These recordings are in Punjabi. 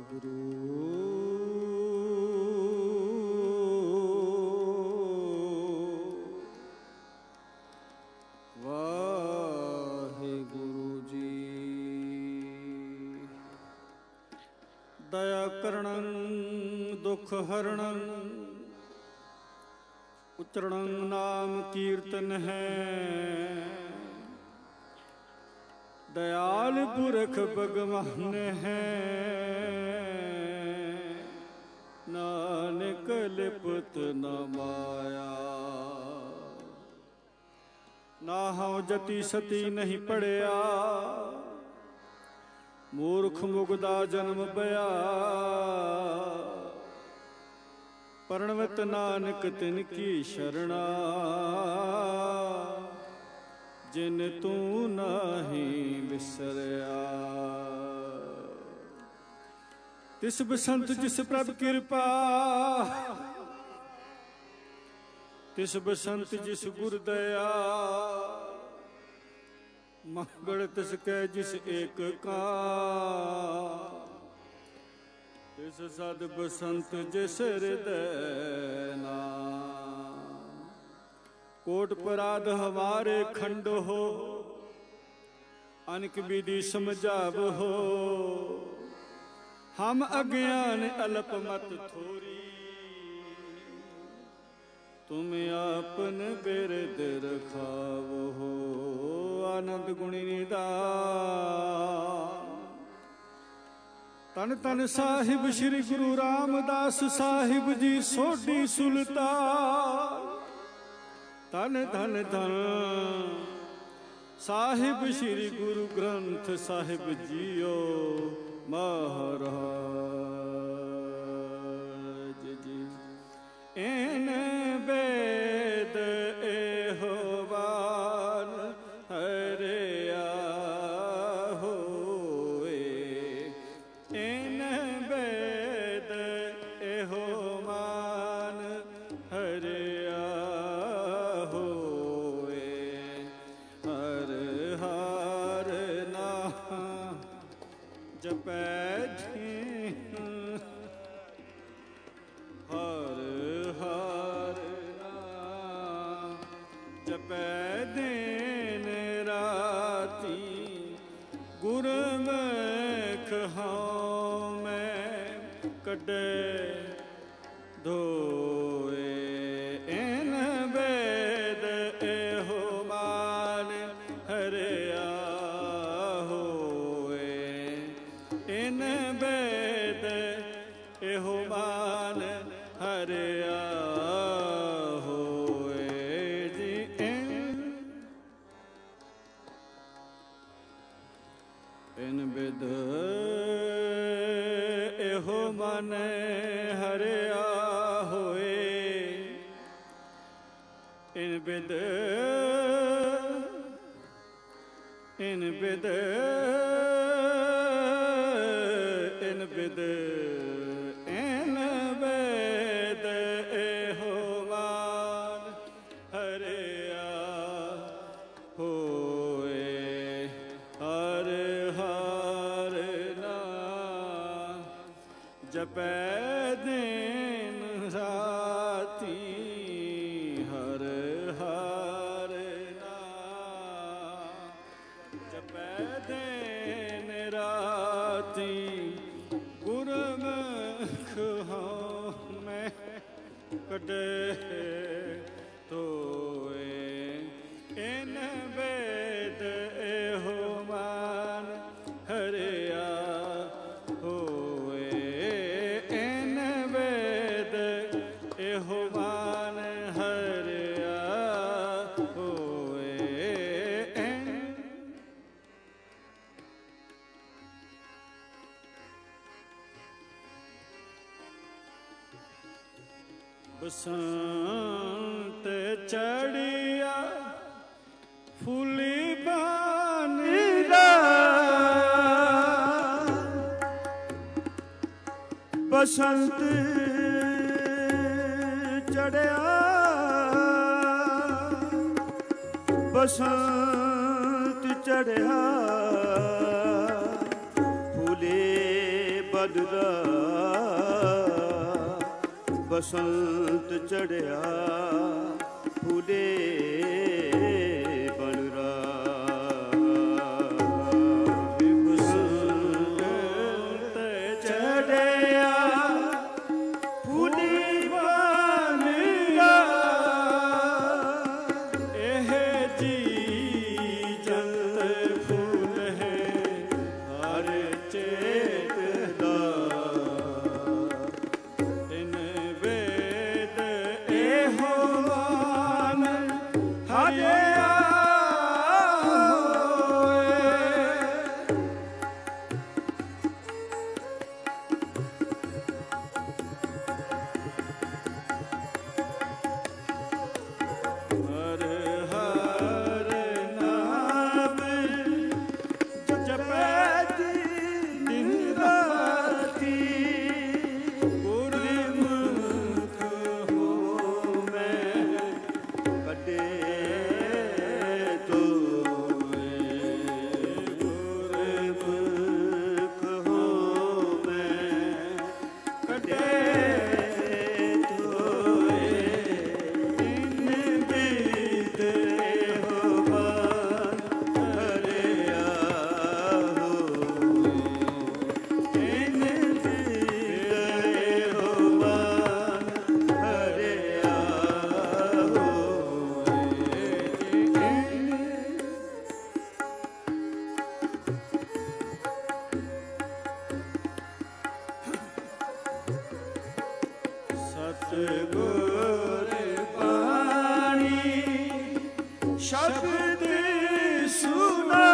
ਦਇਆ ਕਰਣੰ ਦੁਖ ਹਰਣੰ ਉਚਰਣੰ ਨਾਮ ਕੀਰਤਨ ਹੈ। ਦਇਆਲ ਪੁਰਖ ਭਗਵਾਨ ਹੈ। ਨਾਨਕ ਲਿਪਤ ਨ ਮਾਇਆ। ਨਾ ਹਉ ਜਤੀ ਸਤੀ ਨਹੀਂ ਪੜਿਆ। ਮੂਰਖ ਮੁਗਦਾ ਜਨਮ ਪਿਆ। ਪਰਣਵਤ ਨਾਨਕ ਤਿਨ ਕੀ ਸ਼ਰਣਾ। ਜਿਨ ਤੂੰ ਨਾਹੀਂ ਵਿਸਰਿਆ। ਤਿਸ ਬਸੰਤ ਜਿਸ ਪ੍ਰਭ ਕਿਰਪਾ। ਤਿਸ ਬਸੰਤ ਜਿਸ ਗੁਰ ਦਇਆ। ਮੰਗਲ ਤਿਸ ਕੈ ਜਿਸ ਏਕ ਕਾ। ਤਿਸ ਸਦ ਬਸੰਤ ਜਿਸ ਹਿਰਦੈ ਨਾਮ। ਕੋਟ ਪਰਾਧ ਹਮਾਰੇ ਖੰਡ ਹੋ। ਅਨਕ ਵਿਧि ਸਮਝਾਵੋ। ਹਮ ਅਗਿਆਨ ਅਲਪ ਮਤ ਥੋਰੀ। ਤੁਮ ਆਪਨ ਬਿਰਦ ਰਖਾਵੋ। ਆਨੰਦ ਗੁਣੀ ਨਿਧਾਨ। ਧੰਨ ਧੰਨ ਸਾਹਿਬ ਸ੍ਰੀ ਗੁਰੂ ਰਾਮਦਾਸ ਸਾਹਿਬ ਜੀ ਸੋਢੀ ਸੁਲਤਾਨ। ਧੰਨ ਧੰਨ ਧੰਨ ਸਾਹਿਬ ਸ੍ਰੀ ਗੁਰੂ ਗ੍ਰੰਥ ਸਾਹਿਬ ਜੀਓ ਮਹਾਰਾਜ ਜੀ। ਐਨ ਵੇਦ ਇਹੋ ਬਾਣ ਹਰਿਆ ਹੋਏ। ਐਨ ਵੇਦ ਇਹੋ ਮਾਨ ਹਰਿਆ ਹੋਏ। ਹਰ ਹਰ ਨਾਮ ਜਪੈ ਜੀ। ਹਰ ਹਰ ਨਾਮ ਜਪੈ ਦਿਨ ਰਾਤੀ। ਗੁਰਮੁਖ ਹਉ ਮੈਂ ਕੱਢੇ ਧੋਏ। ਐਨ ਵੇਦ ਇਹੋ ਮਾਨ ਹਰਿਆ ਹੋਏ। ਐਨ ਵੇਦ ਇਹੋ ਮਾਨ ਹਰਿਆ ਹੋਏ ਜੀ। ਐਨ ਵੇਦ ਇਹੋ ਮਨ ਹਰਿਆ ਹੋਏ। ਐਨ ਵੇਦ ਐਨ ਵੇਦ ਐਨ ਵੇਦ ਐਨ ਵੇਦ ਇਹੋ ਮਾਨ ਹਰਿਆ ਹੋਏ। ਹਰ ਹਰ ਨਾਮ ਜਪੈ ਦਿਨ ਰਾਤੀ। ਹਰ ਹਰ ਨਾਮ ਜਪੈ ਦਿਨ ਰਾਤੀ। ਗੁਰਮੁਖ ਹਉ ਮੈਂ ਕੱਢੇ ਧੋਏ। ਐਨ ਵੇਦ ਇਹੋ ਮਾਨ ਹਰਿਆ ਹੋਏ। ਐਨ ਵੇਦ ਇਹੋ ਮਾਨ ਹਰਿਆ ਹੋਏ। ਬਸੰਤ ਚੜਿਆ ਫੁੱਲੀ ਬਾਨੀ ਦਾ। ਬਸੰਤ ਚੜਿਆ ਬਸੰਤ ਚੜਿਆ ਫੁੱਲੇ ਬਦਰਾ ਬਸੰਤ ਚੜਿਆ ਫੁੱਲੇ ਬਣਰਾ ਬਸੰਤ ਚੜਿਆ ਫੁੱਲੇ ਬਣਰਾ ਇਹ ਜੀ ਜੰਤ ਫੁੱਲ ਹੈ ਹਰ ਚੇਤ ਦਾ ਤਿਨ ਵੇਦ ਇਹੋ ਮਾਨ ਹਰਿਆ ਹੋਏ ਹਰ ਹਰ ਨਾਮ ਜਪੈ ਦਿਨ ਰਾਤੀ ਗੁਰਮੁਖ ਹੋਮੈ ਕੱਢੇ ਤੋਏ ਗੁਰਮੁਖ ਹੋਮੈ ਕੱਢੇ ਤੋਏ ਤਿਨ ਬੀਤ ਇਹੋ ਬਾਨ ਹਰਿਆ ਹੋਏ ਤਿਨ ਬੀਤ ਇਹੋ ਬਾਨ ਹਰਿਆ ਸਤਿਗੁਰ ਬਾਣੀ ਸ਼ਬਦ ਸੁਨਾ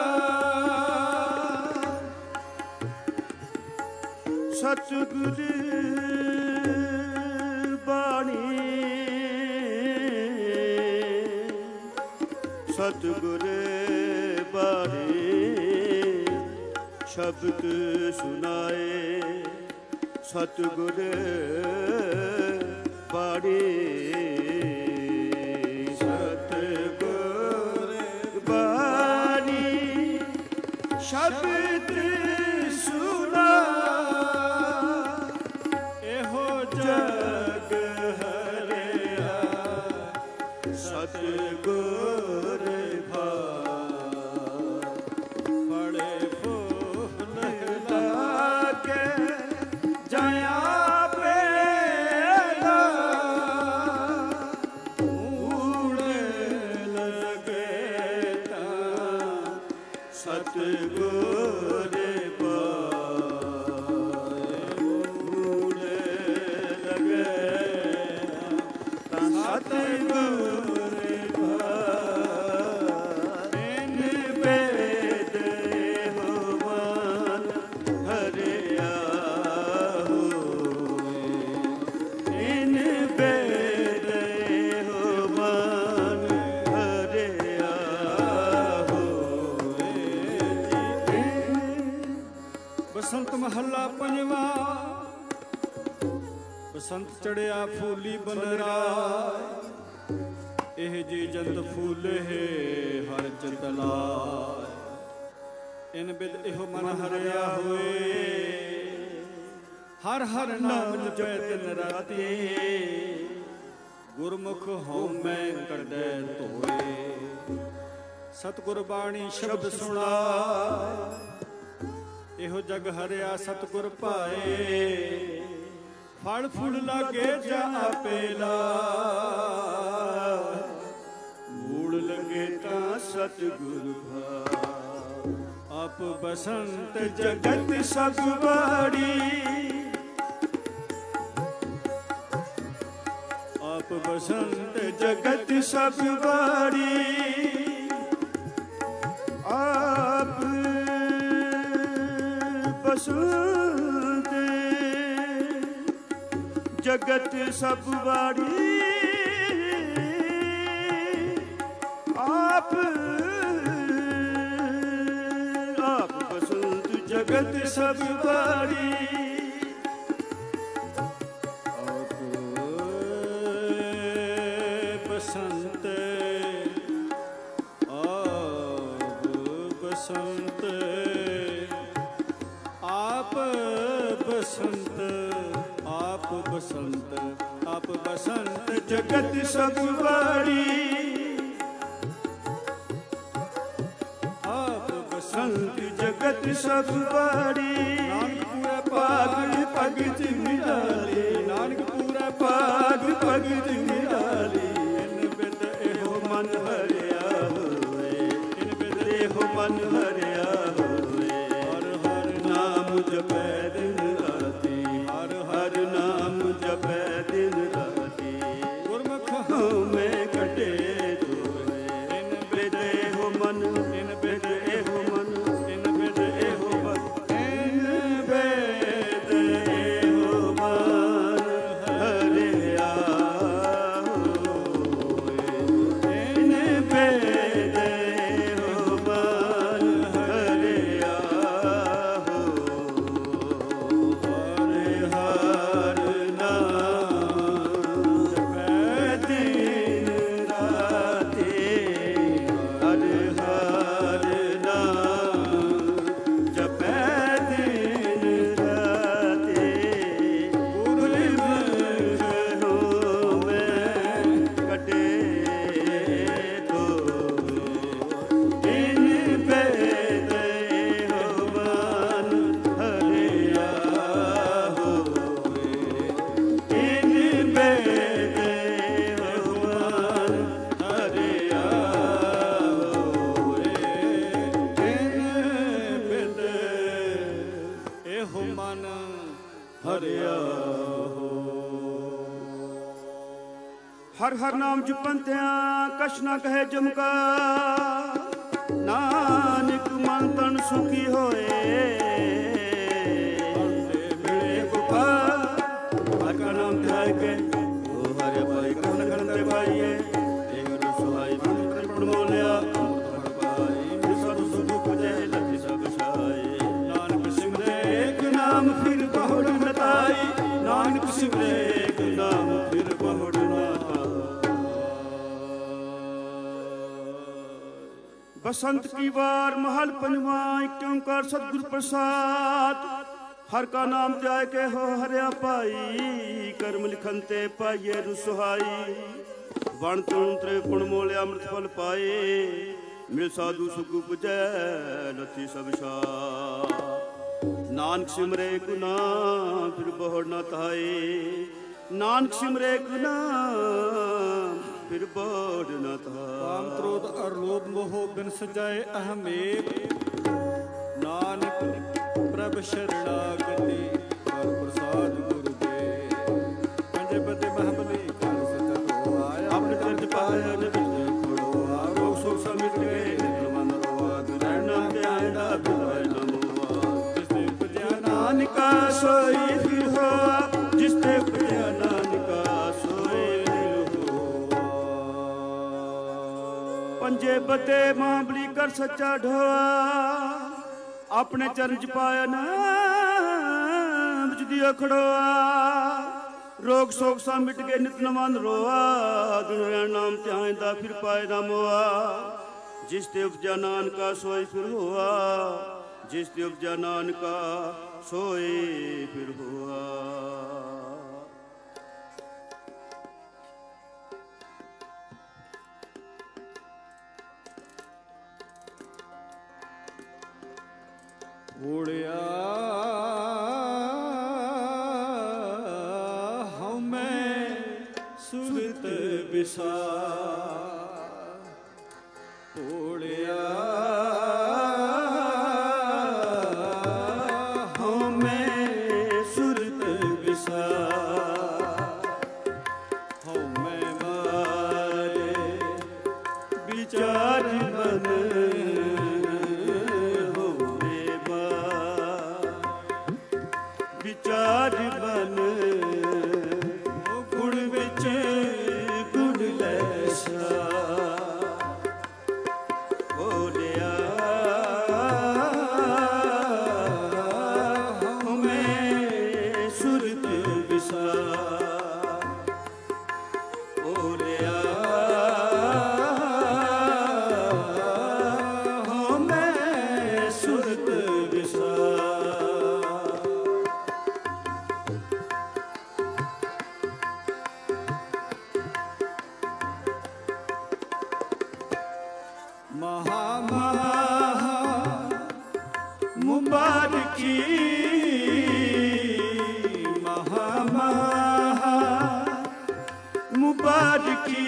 ਸਤਿਗੁਰ ਬਾਣੀ ਸਤਿਗੁਰ ਬਾਣੀ ਸ਼ਬਦ ਸੁਨਾਏ ਸਤਿਗੁਰ ਬਾਣੀ ਸਤਿਗੁਰ ਬਾਣੀ ਸ਼ਬਦ ਸੁਨਾ ਇਹੋ ਜਗ ਹਰਿਆ ਸਤਿਗੁਰ ਬੜੇ ਫੁੱਲ ਲਾਗੇ ਜਾਇਆ ਪੇਲਾ ਊੜ ਲਗੇ ਤਾਂ ਸਤਿਗੁਰ ਪਾਏ ਊੜ ਲਗੇ ਤਾਂ ਸਤਿਗੁਰ ਪਾਏ ਇਨ ਬੇਦ ਇਹੋ ਮਨ ਹਰਿਆ ਹੋਏ ਇਨ ਬੇਦ ਇਹੋ ਮਨ ਹਰਿਆ ਹੋਏ ਬਸੰਤ ਮਹੱਲਾ ਪੰਜਵਾਂ ਬਸੰਤ ਚੜਿਆ ਫੂਲੀ ਬਨਰਾ ਇਹ ਜੀ ਜੰਤ ਫੂਲ ਹੈ ਹਰ ਚਤਲਾ ਇਨ ਬਿਦ ਇਹੋ ਮਨ ਹਰਿਆ ਹੋਏ ਹਰ ਹਰ ਨਾਮ ਜਪੈ ਦਿਨ ਰਾਤੀ ਗੁਰਮੁਖ ਹਉਮੈ ਕੱਢੈ ਧੋਏ ਸਤਿਗੁਰ ਬਾਣੀ ਸ਼ਬਦ ਸੁਣਾ ਇਹੋ ਜਗ ਹਰਿਆ ਸਤਿਗੁਰ ਭਾਏ ਫਲ ਫੁੱਲ ਲਾਗੇ ਜਾ ਆਪੇਲਾ ਮੂੜ ਲਗੇ ਤਾਂ ਸਤਿਗੁਰ ਭਾਏ ਆਪ ਬਸੰਤ ਜਗਤ ਸਭ ਵਾੜੀ ਆਪ ਬਸੰਤ ਜਗਤ ਸਭ ਵਾੜੀ ਆਪ ਬਸੰਤ ਜਗਤ ਸਭ ਵਾੜੀ ਆਪ ਬਸੰਤ ਜਗਤ ਸਭ ਵਾੜੀ ਆਪ ਬਸੰਤ ਆਪ ਬਸੰਤ ਆਪ ਬਸੰਤ ਆਪ ਬਸੰਤ ਜਗਤ ਸਭ ਵਾੜੀ ਆਪ ਬਸੰਤ ਜਗਤ ਸਭ ਵਾੜੀ ਨਾਨਕ ਪੂਰਾ ਭਾਗ ਭਗਤ ਨਿਰਾਲੇ ਨਾਨਕ ਪੂਰਾ ਭਾਗ ਭਗਤ ਨਿਰਾਲੇ ਇਨ ਬਿਦ ਇਹੋ ਮਨ ਹਰਿਆ ਹੋਏ ਇਨ ਬਿਦ ਇਹੋ ਮਨ ਹਰਿਆ ਹੋਏ ਹਰ ਹਰ ਨਾਮ ਜਪੈ ਦਿਨ ਰਾਤੀ ਹਰ ਹਰ ਨਾਮ ਜਪੈ ਦਿਨ ਰਾਤੀ ਗੁਰਮੁਖ ਮੈਂ ਕੱਢੇ ਤੋਏ ਇਨ ਬਿਦ ਇਹੋ ਮਨ ਇਨ ਬਿਦ ਇਹੋ ਮਨ ਇਨ ਬਿਦ ਇਹੋ ਮਨ ਇਨ ਬਿਦ ਇਹੋ ਮਨ ਹਰਿਆ ਹੋਏ ਇਨ ਬਿਦ ਇਹੋ ਮਨ ਹਰਿਆ ਹੋਏ ਹਰ ਨਾਮ ਜਪੈ ਦਿਨ ਰਾਤੀ ਹਰ ਹਰ ਨਾਮ ਜਪੈ ਦਿਨ ਰਾਤੀ ਗੁਰਮੁਖ ਹੋਵੇ ਕੱਢੇ ਤੋ ਇਨ ਬੇਦ ਇਹੋ ਮਨ ਹਰਿਆ ਹੋਵੇ ਇਨ ਬੇਦ ਇਹੋ ਮਨ ਹਰਿਆ ਹੋਵੇ ਇਨ ਬਿਦ ਇਹੋ ਮਨ ਹਰਿਆ ਹਰ ਹਰ ਨਾਮ ਜਪੰਤਿਆਂ ਕਛ ਨਾ ਕਹੇ ਜਮਕਾ ਨਾਨਕ ਮਨ ਤਨ ਸੁਖੀ ਹੋਏ ਮਿਲੇ ਗੋਪਾਲ ਹਰ ਕਾ ਨਾਮ ਧਿਆਇ ਕੇ ਉਹ ਹਰਿ ਭਾਈ ਕਨ ਕਨ ਤੇ ਪਾਈਏ ਇਹ ਗੁਰੂ ਸੁਹਾਈ ਮਨ ਤ੍ਰਿਪੁਰ ਮੋਲਿਆ ਅਮਰਤ ਪਾਈ ਮਿਲ ਸਤਿ ਸੁਖ ਪੁਜੈ ਲਖਿ ਸਭ ਛਾਏ ਨਾਨਕ ਸਿਮਰੇ ਇੱਕ ਨਾਮ ਫਿਰ ਬਹੁੜ ਨਤਾਈ ਨਾਨਕ ਸਿਮਰੇ ਇੱਕ ਨਾਮ ਫਿਰ ਬਹੁੜ बसंत की वार महल पंजवा एक ओंकार सतगुर प्रसाद हर का नाम त्याय के हो हरिया पाई कर्म लिखन ते पाइये रुसहाई वण तंत्र पुण मोले अमृत फल पाए मिल साधु सुख पुजै लथी सब छा नानक सिमरे गुना फिर बहुड़ न ताए नानक सिमरे गुना फिर बहुड़ न ताए ਕਾਮ ਕ੍ਰੋਧ ਅਰ ਲੋਭ ਮੋਹ ਬਿਨ ਸਜਾਏ ਅਹਮੇਵ ਨਾਨਕ ਪ੍ਰਭ ਸ਼ਰਣਾਗਤੀ ਹਰ ਪ੍ਰਸਾਦ ਗੁਰੂ ਦੇ ਪੰਜੇ ਬਦੇ ਮਹਬਲੀ ਕਰ ਸਤਿ ਆਇਆ ਆਪਣੇ ਚਰਜ ਪਾਇਆ ਨਿਤ ਖੜੋ ਆਰੋ ਸੋ ਸਮਿਟ ਗਏ ਨਿਤ ਮਨ ਰੋਆ ਰਹਿਣ ਨਾਮ ਤੇ ਆਇਦਾ ਬਿਲਾਇ ਨਮੋਆ ਜਿਸ ਤੇ ਉਪਜਿਆ ਨਾਨਕਾ ਸੋਈ ਫਿਰ ਹੋਆ ਜਿਸ ਤੇ ਉਪਜਿਆ ਨਾਨਕਾ ਸੋਈ ਫਿਰ ਹੋਆ ਪੰਜੇ ਬਤੇ ਮਾਂਬਲੀ ਕਰ ਸੱਚਾ ਢੋਆ ਆਪਣੇ ਚਰਨ ਚ ਪਾਇਆ ਨਾ ਵਿੱਚ ਦੀ ਅਖੜੋਆ ਰੋਗ ਸੋਗ ਸਾ ਮਿਟ ਗਏ ਨਿਤ ਨਵਨ ਰੋਆ ਦੁਨੀਆ ਨਾਮ ਧਿਆਇਂਦਾ ਫਿਰ ਪਾਏ ਨਾ ਮੋਆ ਜਿਸ ਤੇ ਉਪਜਾ ਨਾਨਕਾ ਸੋਈ ਫਿਰ ਹੋਆ ਜਿਸ ਤੇ ਉਪਜਾ ਨਾਨਕਾ ਸੋਈ ਫਿਰ ਹੋਆ ਓੜਿਆ ਹਉਮੈ ਸੁਰਤ ਵਿਸਾਰ ਓੜਿਆ ਹਉਮੈ ਸੁਰਤ ਵਿਸਾਰ ਹਉਮੈ ਮਾਰੇ ਵਿਚਾਰ ਮਨ ਵਿਚਾਰ ਬਨ ਗੁਣ ਵਿੱਚ ਗੁਣ ਲੈਸਾ ਬੋਲਿਆ ਹਉਮੈ ਸੁਰਤ ਵਿਸਾਰ ਬੋਲਿਆ ਹਉਮੈ ਸੁਰਤ ਵਿਸਾਰ मुबारकी महा महा मुबारकी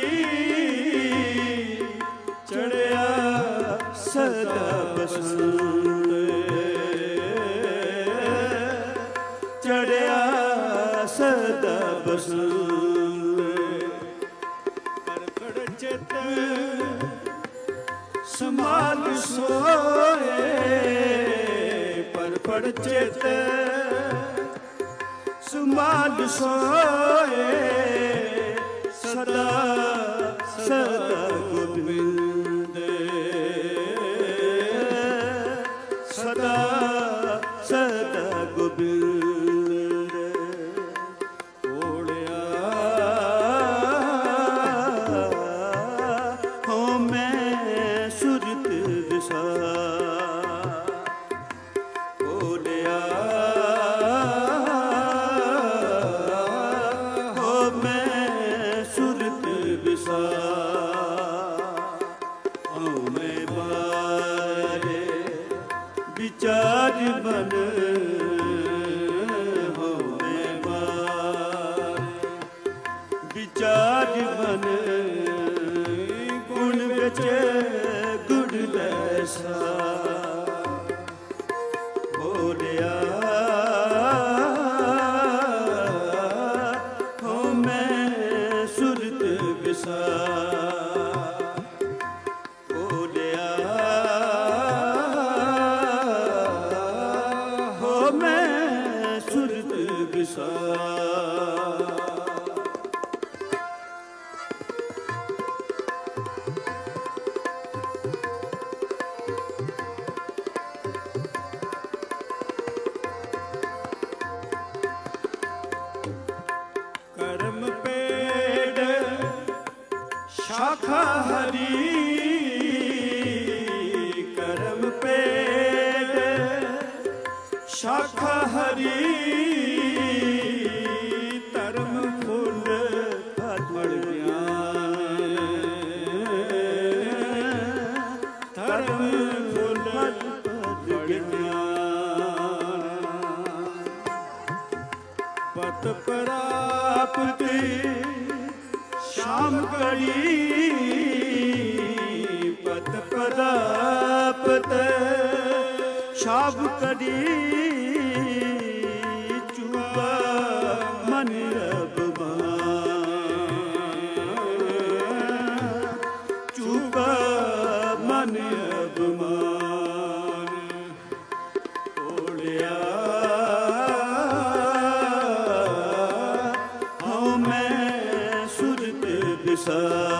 चढ़िया सदा बसंत चढ़िया सदा बसंत परखड़ चित संभाल सोए परखड़ चित संभाल सोए सदा सदा गोविंद सदा सदा गोविंद ओढ़िया हो मैं सुरत विसा ओढ़िया हो मैं सुरत विसा हो मैं बारे विचार बन हो मैं बारे विचार बन गुण विच गुण लैसा बोलिया हो मैं सुरत विसा बोलिया हो मैं सुरत विसा करम पेड़ शाखा हरी करम पेड़ शाखा हरी धर्म फुल फल ज्ञान धर्म फुल फल ज्ञान पत प्राप्ति श्याम कड़ी पत प्राप्त श्याम कड़ी चुका मन अभिमान चुका मन अभिमान ओढ़िया हो मैं सुरत विसा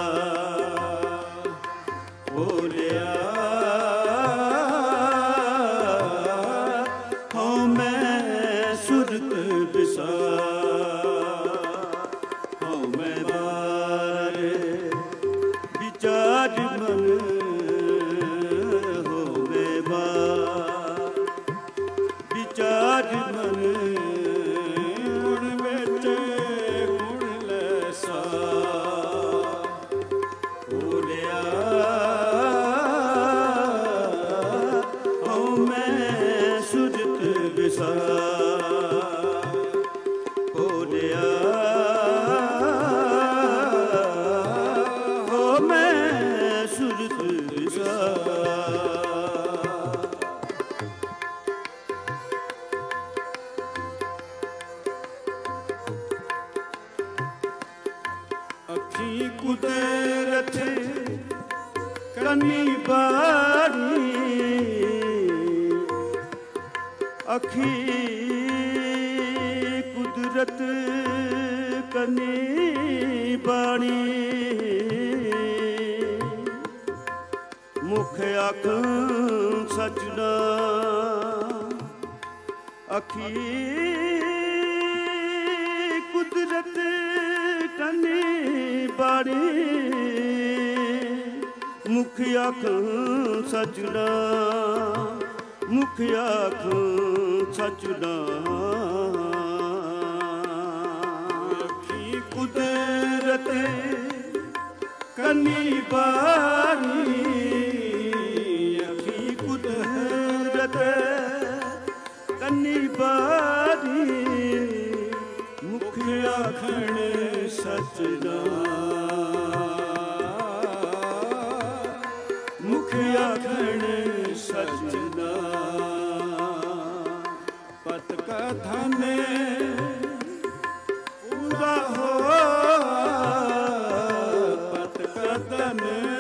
बोलिया हो मैं सुरत विसा हो मैं बारे विचार मन हो मैं बार विचार मन गुण विच गुण लैसा बोलिया हो मैं सुरत विसा बोलिया हो मैं सुरत विसा अखी कुदरत कनी बाड़ी अखी कुदरत कनी बाणी मुख अख सजना अखी कुदरत कनी बाड़ी मुख अख सजना मुख अख सजना अखी कुदरत कनी बाणी अखी कुदरत ਕੰਨੀ ਬਾਰੀ ਮੁਖ ਆਖਣ ਸਚ ਮੁਖ ਆਖਣ ਸਚ ਪਤ ਕਾ ਧਨ ਪੂਰਾ ਹੋ ਪਤ ਕਾ ਧਨ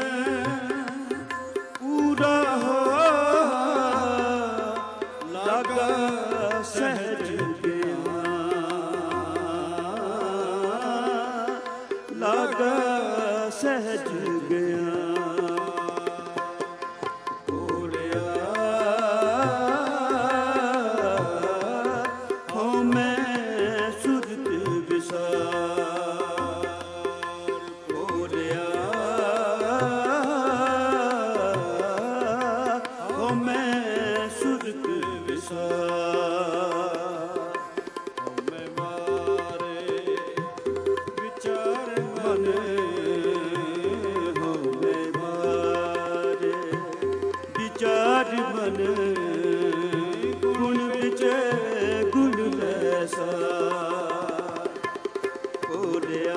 ਪੂਰਾ ਹੋ ਲਾਗਾ ਸਹਿਜ ਲਾਗਾ ਸਹਿਜ ਗਿਆ ਭੋਲਿਆ ਹੋ ਮੈਂ ਸੁਰਤ ਵਿਸਾਰ ਭੋਲਿਆ ਹੋ ਮੈਂ ਸੁਰਤ ਵਿਸਾਰ ਵਿਚਾਰ ਮਨ ਗੁਣ ਵਿੱਚ ਗੁਣ ਲੈਸਾ ਭੋਲਿਆ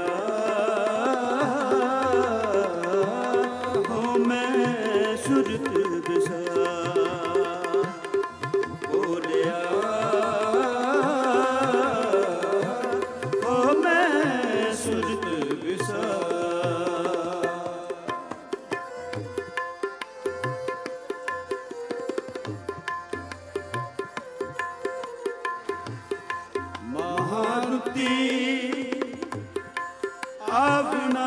ਹੋ ਮੈਂ ਸੁਰਤ ਵਿਸਾਰ ਭੋਲਿਆ ਹੋ ਮੈਂ ਸੁਰਤ ਵਿਸਾਰ ਮਹਾਰੁਤੀ ਆਵਣਾ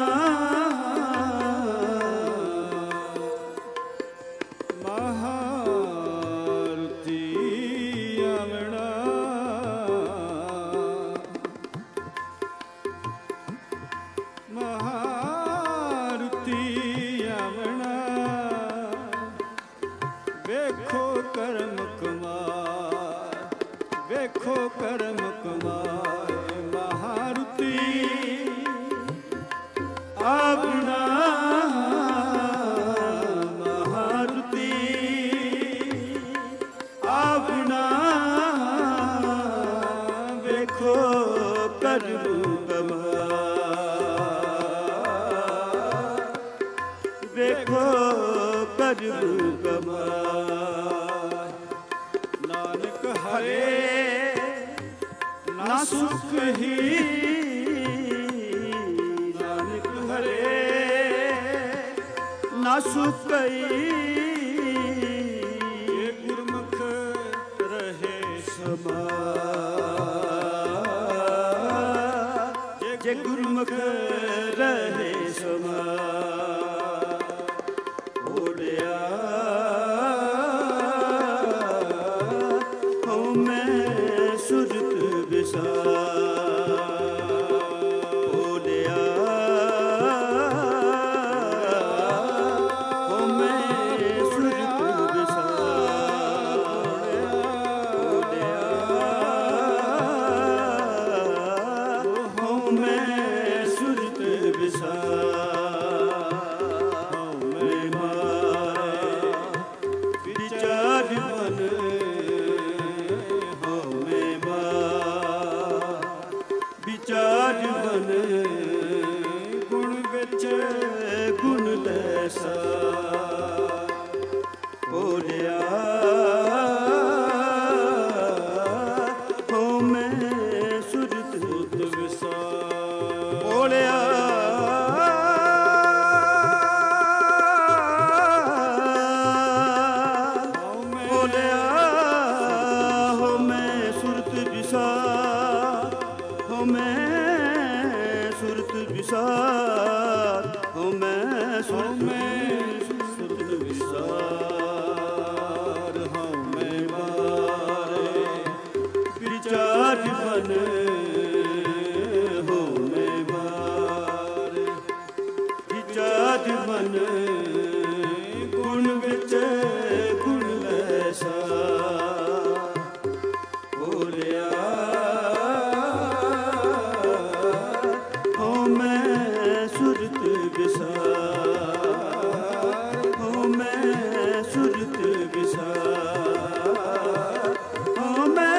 ਮਹਾਰੁਤੀ ਆਵਣਾ ਮਹਾਰੁਤੀ ਆਵਣਾ ਵੇਖੋ ਕਰਮ ਕਮਾਰ ਵੇਖੋ ਕਰਮ ਕਮਾਏ ਮਹਾਰੁਤੀ ਆਵਣਾ ਮਹਾਰੁਤੀ ਆਵਣਾ ਵੇਖੋ ਕਰਮ ਕਮਾਏ ਵੇਖੋ ਕਰਮ ਕਮਾਏ ਨਾਨਕ ਹਰੇ ਨਾ ਸੁਖ ਹੀ ਨਾਨਕ ਹਰੇ ਨਾ ਸੁਖ ਹੀ ਇਹ ਗੁਰਮੁਖ ਰਹੇ ਸਮਾਰ ਜੇ ਗੁਰਮੁਖ ਰਹੇ ਸਮਾਰ ਭੋਲਿਆ ਹੋ ਮੈਂ ਸੁਰਤ ਵਿਸਾਰ ਭੋਲਿਆ ਹੋ ਮੈਂ ਸੁਰਤ ਵਿਸਾਰ ਭੋਲਿਆ ਹੋ ਮੈਂ ਸੁਰਤ ਵਿਸਾਰ ਹੋ ਮੈਂ ਮਾਰੇ ਵਿਚਾਰ ਮਨ ਵਿਚਾਰ ਮਨ ਗੁਣ ਵਿੱਚ ਗੁਣ ਲੈਸਾ ਭੋਲਿਆ ਹੋ ਮੈਂ ਸੁਰਤ ਵਿਸਾਰ ਭੋਲਿਆ ਭੋਲਿਆ ਹੋ ਮੈਂ ਸੁਰਤ ਵਿਸਾਰ ਹੋ ਮੈਂ ਸੁਰਤ ਵਿਸਾਰ ਹੋ ਮੈਂ ਸੁਰਤ ਵਿਸਾਰ ਹੋ ਮੈਂ ਮਾਰੇ ਵਿਚਾਰ ਮਨ ਹੋ ਮੈਂ ਮਾਰੇ ਵਿਚਾਰ ਮਨ ਗੁਣ ਵਿੱਚ ਗੁਣ ਲੈਸਾ ਭੋਲਿਆ ਹੋ ਮੈਂ ਸੁਰਤ ਵਿਸਾਰ ਹੋ ਮੈਂ ਸੁਰਤ ਵਿਸਾਰ ਹੋ ਮੈਂ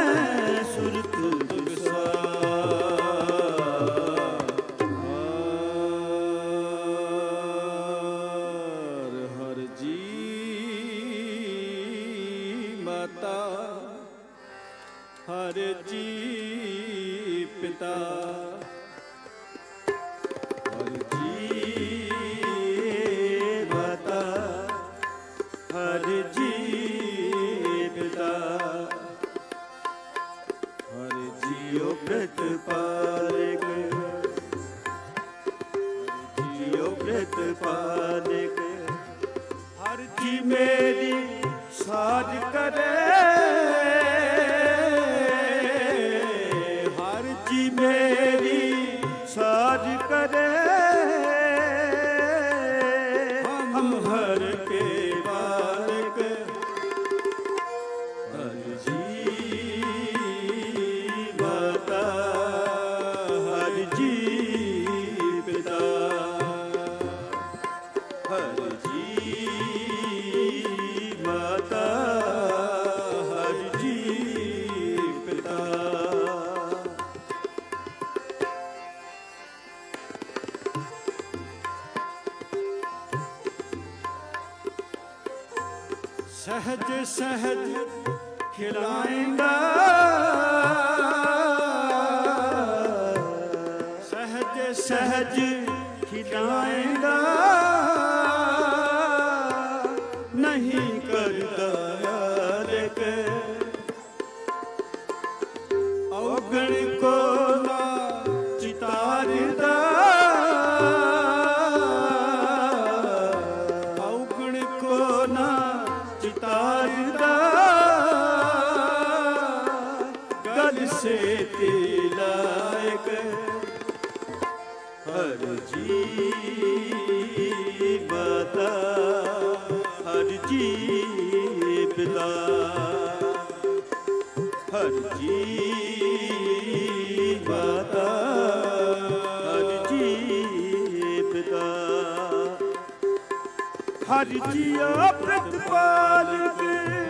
ਹਰ ਜੀ ਪਿਤਾ ਹਰ ਜੀ ਮਾਤਾ ਹਰ ਜੀ ਪਿਤਾ ਹਰ ਜੀਉ ਪ੍ਰਤਪਾਲਕ ਹਰ ਜੀਉ ਪ੍ਰਤਪਾਲਕ ਹਰ ਜੀ ਮੇਰੀ ਸਾਜ ਕਰੇ ਹਰ ਜੀ ਮੇਰੀ ਸਾਜ ਕਰੇ ਹਮ ਹਰ ਕੇ ਬਾਲਕ ਹਰ ਜੀ ਮਾਤਾ ਹਰ ਜੀ ਪਿਤਾ ਹਰ ਜੀ ਮਾਤਾ ਹਰ ਜੀ ਪਿਤਾ ਸਹਿਜ ਸਹਿਜ ਖਿਲਾਏਂਗਾ ਸਹਿਜ ਸਹਿਜ ਖਿਲਾਏਂਗਾ ਨਹੀਂ ਕਰਦਾ ਯਾਦਕ ਔਗਣ ਕੋ ਨਾ ਚਿਤਾਰਦਾ ਔਗਣ ਕੋ ਨਾ ਚਿਤਾਰਦਾ ਗਲ ਸੇ ਤੇ ਲਾਇਕ ਹਰ ਜੀ ਮਾਤਾ ਹਰ ਜੀ ਪਿਤਾ ਹਰ ਜੀ ਮਾਤਾ ਹਰ ਜੀ ਪਿਤਾ ਹਰ ਜੀਉ ਪ੍ਰਤਪਾਲਕ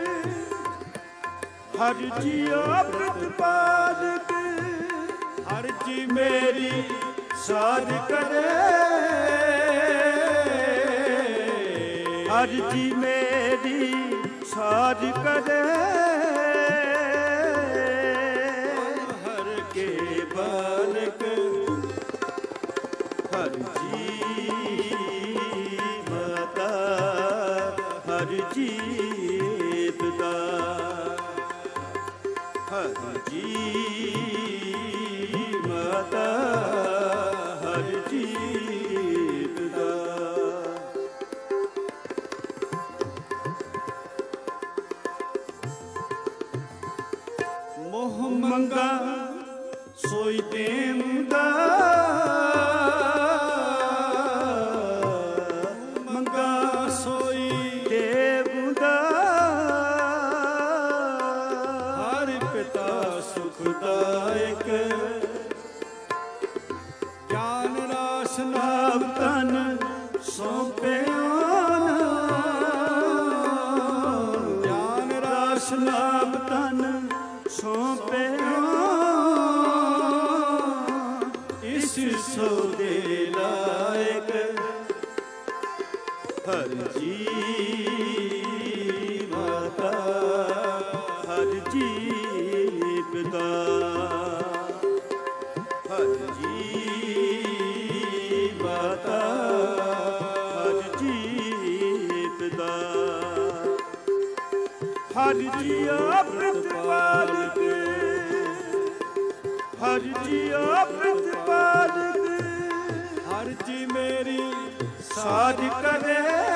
ਹਰ ਜੀਉ ਪ੍ਰਤਪਾਲਕ ਹਰ ਜੀ ਮੇਰੀ ਸਾਜ ਕਰੇ ਹਰ ਜੀ ਮੇਰੀ ਸਾਜ ਕਰੇ ਹਰ ਕੇ ਬਾਲਕ ਹਰ ਜੀ ਮਾਤਾ ਹਰ ਜੀ ਪਿਤਾ ਹਰ ਜੀ ਮਾਤਾ ਹਰ ਜੀ ਪਿਤਾ ਮੋਹ ਮੰਗਾ ਸੋਈ ਦੇਂਦਾ ਮੰਗਾ ਸੋਈ ਦੇਵਦਾ ਹਰ ਪਿਤਾ ਸੁਖਦਾਇਕ ਗਿਆਨ ਰਾਸ ਨਾਮ ਤਨ ਸੌਂਪਿਆ ਗਿਆਨ ਰਾਸ ਨਾਮ ਤਨ ਸੌਂਪਿਆ ਇਸ ਸੋਦੇ ਲਾਇਕ ਹਰ ਜੀ ਮਾਤਾ ਹਰ ਜੀ ਪਿਤਾ ਹਰ ਜੀ ਮਾਤਾ ਹਰ ਜੀ ਪਿਤਾ ਹਰ ਜੀਉ ਪ੍ਰਤਪਾਲਕ ਹਰ ਜੀਉ ਪ੍ਰਤਪਾਲਕ ਹਰ ਜੀ ਮੇਰੀ ਸਾਜ ਕਰੇ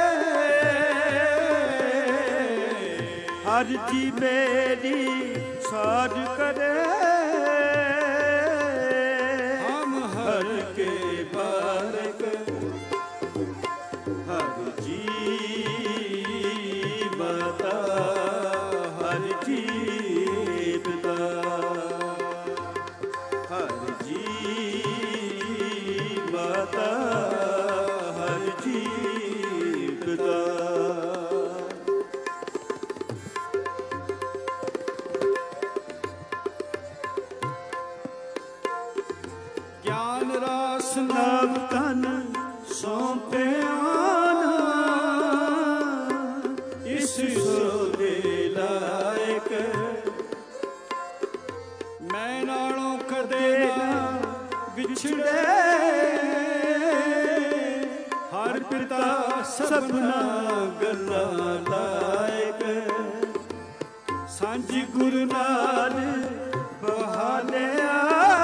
ਹਰ ਜੀ ਮੇਰੀ ਸਾਜ ਕਰੇ ਹਮ ਹਰ ਕੇ ਬਾਲਕ ਹਰ ਜੀ ਮਾਤਾ ਹਰ ਜੀ ਪਿਤਾ ਹਰ ਜੀ ਮਾਤਾ ਹਰ ਜੀ ਪਿਤਾ ਮੈਂ ਨਾਲੋਂ ਕਦੇ ਨਾ ਵਿਛੜੇ, ਹਰ ਪਿਤਾ ਸਭਨਾ ਗੱਲਾਂ ਲਾਇਕ, ਸਾਂਝੀ ਗੁਰੂ ਨਾਲ ਬਹਾਲਿਆ,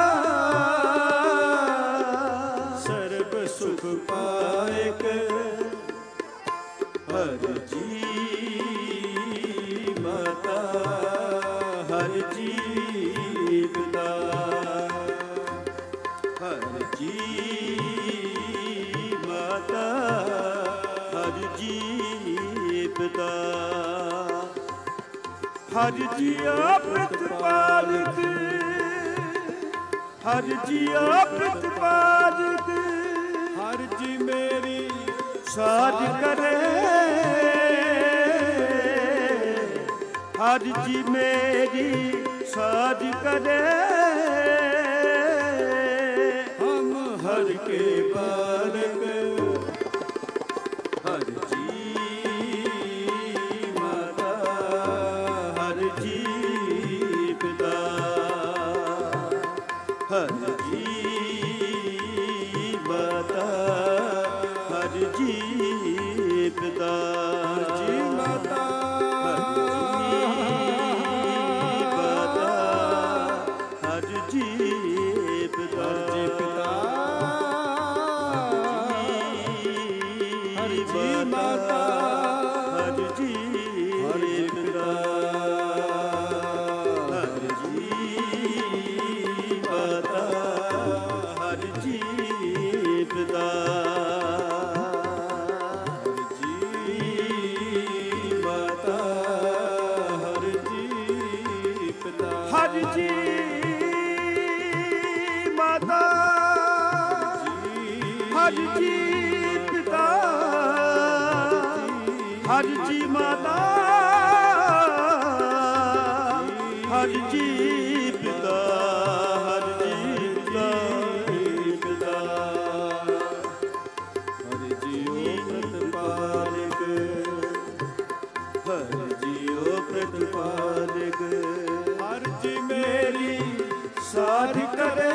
ਸਰਬ ਸੁਖ ਪਾਇਕ। ਹਰ ਜੀ ਮਾਤਾ ਹਰ ਜੀ ਪਿਤਾ, ਹਰ ਜੀ ਮਾਤਾ ਹਰ ਜੀ ਪਿਤਾ, ਹਰ ਜੀ ਅੰਮ੍ਰਿਤ ਪਾਲਕ, ਹਰ ਜੀ ਅੰਮ੍ਰਿਤ ਪਾਲਕ, ਹਰ ਜੀ ਮੇਰੀ ਸਾਧ ਕਰੇ, ਹਰ ਜੀ ਮੇਰੀ ਸਾਧ ਕਰੇ, ਹਮ ਹਰ ਕੇ ਬਾਲਕ। ਹਰ ਜੀ ਮਾਤਾ ਹਰ ਜੀ ਪਿਤਾ, ਹਰ ਜੀ ਮਾਤਾ ਹਰ ਜੀ ਪਿਤਾ, ਜੀ ਮਾਤਾ ਹਰ ਜੀ ਪਿਤਾ, ਜੀ ਪਿਤਾ ਹਰ ਜੀ ਮਾਤਾ ਹਰ ਜੀ ਪਿਤਾ, ਹਰ ਜੀ ਮਾਤਾ ਹਰ ਜੀ ਪਿਤਾ, ਹਰ ਜੀ ਮਾਤਾ ਹਰ ਜੀ ਪਿਤਾ, ਹਰ ਜੀ ਮਾਤਾ ਹਰ ਜੀ ਪਿਤਾ, ਹਰ ਜੀ ਮਾਤਾ ਹਰ ਜੀ ਪਿਤਾ, ਹਰ ਜੀ ਪਿਤਾ, ਹਰ ਜੀਓ ਪ੍ਰਤਪਾਲਕ, ਹਰ ਜੀਓ ਪ੍ਰਤਪਾਲਕ, ਹਰ ਜੀ ਮੇਰੀ ਸਾਧ ਕਰੇ,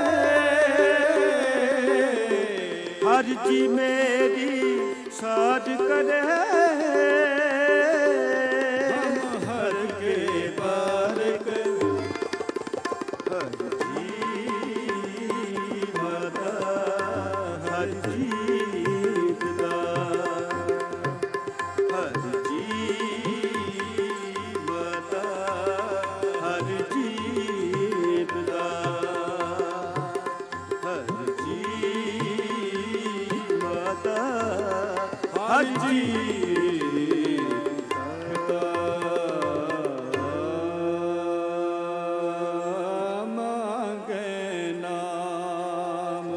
ਹਰ ਜੀ ਮੇਰੀ ਸਾਧ ਕਰੇ, ਹਮ ਹਰ ਕੇ ਬਾਲਕ। ਹਰ ਜੀ ਮਾਤਾ ਹਰ ਜੀ ਪਿਤਾ, ਹਰ ਜੀ ਮਾਤਾ ਹਰ ਜੀ ਪਿਤਾ, ਹਰ ਜੀ ਮਾਤਾ ਹਰ ਜੀ ਪਿਤਾ, ਮੰਗੇ ਨਾਮ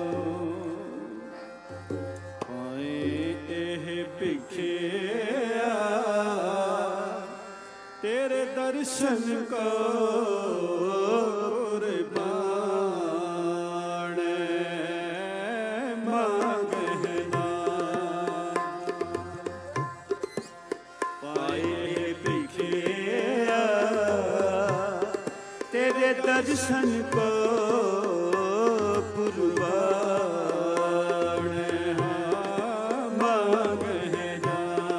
ਪਾਏ ਇਹ ਭਿਖਿਆ, ਤੇਰੇ ਦਰਸ਼ਨ ਕੋ ਦਰਸ਼ਨ ਕੋ ਪੁਰਬਾਣ ਮੰਗਣਾ।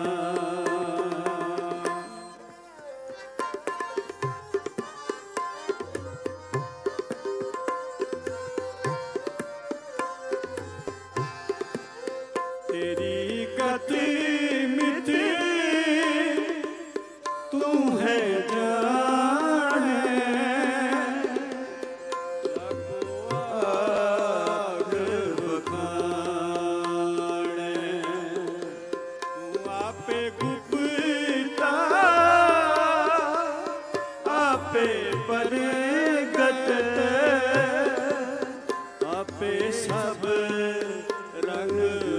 ਤੇਰੀ ਗਤੀ ਮਿੱਠੀ ਤੂੰ ਹੈ ਸਭ ਰੰਗ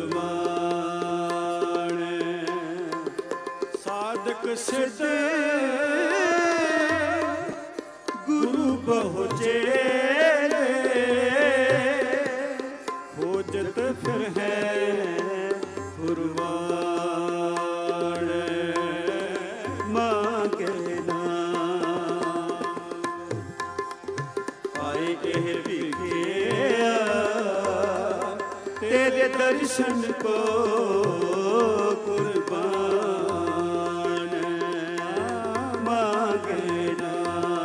ਮਾਣੇ ਸਾਧਕ ਸਿੱਧ ਗੁਰੂ ਪਹੁੰਚੇ ਖੋਜਤ ਫਿਰ ਹੈ ਫੁਰਮਾਨ ਮਾਂਗੇ ਨਾਮ ਪਾਏ ਇਹ ਭਿਖਿਆ ਤੇਰੇ ਦਰਸ਼ਨ ਕੋ ਕੁਰਬਾਨ ਮਾਂਗਣਾ।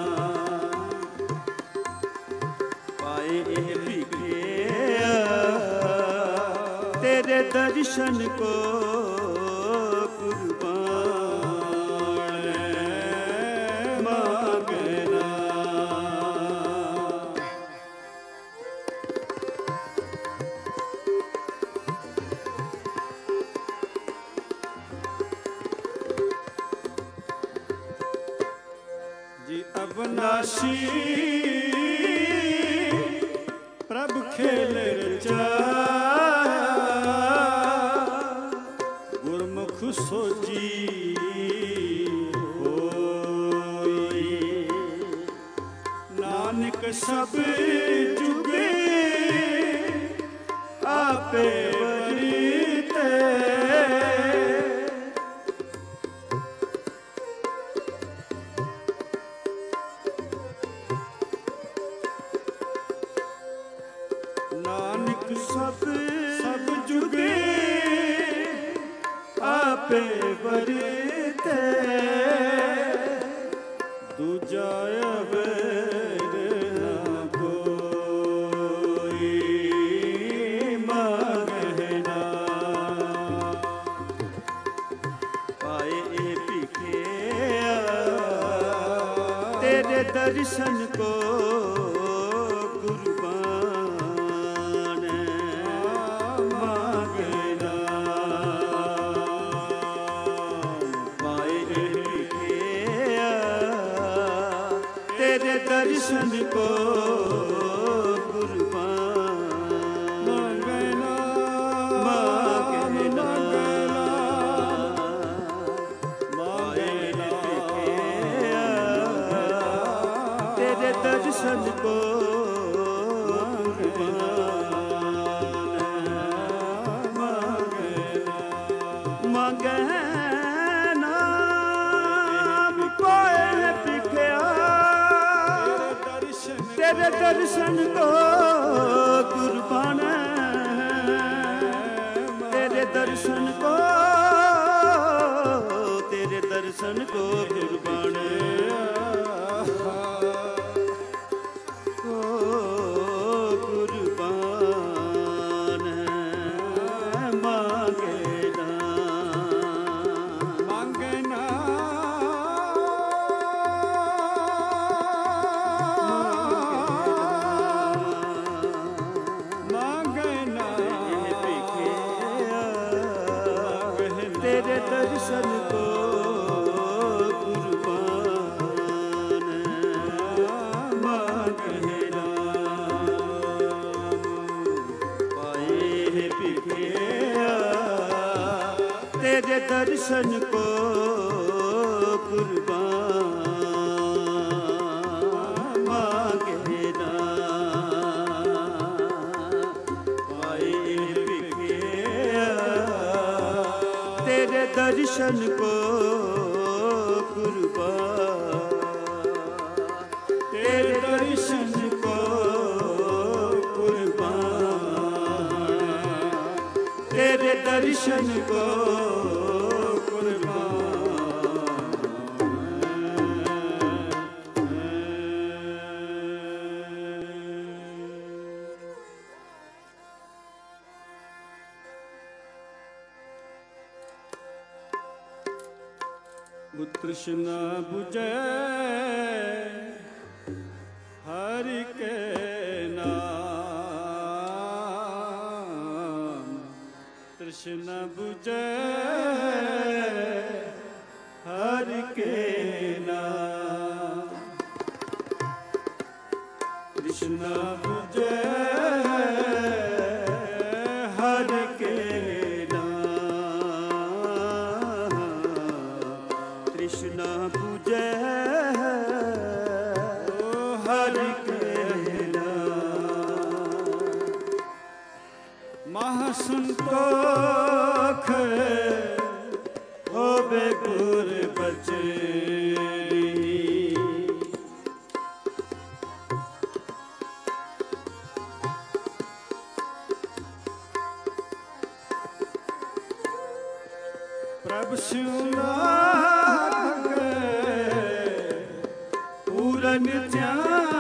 ਪਾਏ ਇਹ ਭਿਖਿਆ ਤੇਰੇ ਦਰਸ਼ਨ ਕੋ ਅਬਨਾਸ਼ੀ ਪ੍ਰਭ ਖੇਲ ਰਚਾਇਆ ਗੁਰਮੁਖ ਸੋਜੀ ਹੋਈ ਨਾਨਕ ਸਭ ਜੁਗੇ ਆਪੇ ਵਰਤੇ ਸਭ ਜੁਗੇ ਆਪੇ ਵਰਤੇ ਦੂਜਾ ਅਵਰ ਨਾ ਕੋਈ ਮੰਗਣਾ। ਪਾਏ ਇਹ ਭਿਖਿਆ ਤੇਰੇ ਦਰਸ਼ਨ ਕੋ ਦਰਸ਼ਨ ਕੋ ਕੁਰਬਾਨ ਮੰਗਣਾ ਮੰਗਣਾ ਮੰਗਣਾ ਤੇਰੇ ਦਰਸ਼ਨ ਕੋ ਕੁਰਬਾਨ ਮੰਗਣਾ ਪਾਏ ਭਿਖਿਆ ਤੇਰੇ ਦਰਸ਼ਨ ਕੋ ਕੁਰਬਾਨ ਤੇਰੇ ਦਰਸ਼ਨ ਕੋ ਕੁਰਬਾਨ ਕੁਰਬਾਨ ਮੰਗਣਾ ਮੰਗਣਾ ਤੇਰੇ ਦਰਸ਼ਨ ਕੋ ਕੁਰਬਾਨ ਮੰਗਣਾ। ਪਾਏ ਭਿਖਿਆ ਤੇਰੇ ਦਰਸ਼ਨ ਕੋ ਕੁਰਬਾਨ ਮੰਗਣਾ। ਪਾਏ ਭਿਖਿਆ ਤੇਰੇ ਦਰਸ਼ਨ ਕੋ ਕੁਰਬਾਨ ਤੇਰੇ ਦਰਸ਼ਨ ਕੋ ਕੁਰਬਾਨ ਤੇਰੇ ਦਰਸ਼ਨ ਕੋ ਤ੍ਰਿਸ਼ਨਾ ਬੁਝੈ ਹਰਿ ਕੇ ਨਾਮ ਤ੍ਰਿਸ਼ਨਾ ਬੁਝੈ ਹਰਿ ਕੇ ਨਾਮ ਤ੍ਰਿਸ਼ਨਾ ਬੁਝੈ ਹਰਿ ਕੇ ਤ੍ਰਿਸ਼ਨਾ ਬੁਝੈ ਹਰਿ ਕੇ ਨਾਮ ਮਹਾ ਸੰਤੋਖ ਹੋਵੇ ਗੁਰ ਬਚਨੀ ਪ੍ਰਭ ਸਿਉ ਲਾਗੇ ਪੂਰਨ ਧਿਆਨ।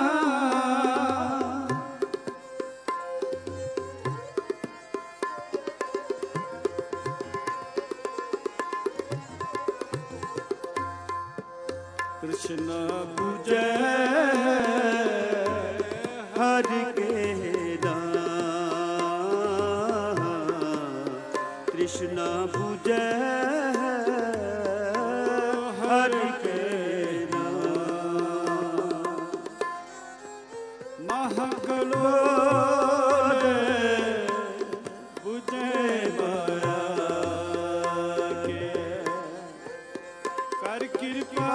कृष्ण पूजै हरि के नाम, कृष्ण पूजै हरि के नाम। महगलो पूजै माया के कर कृपा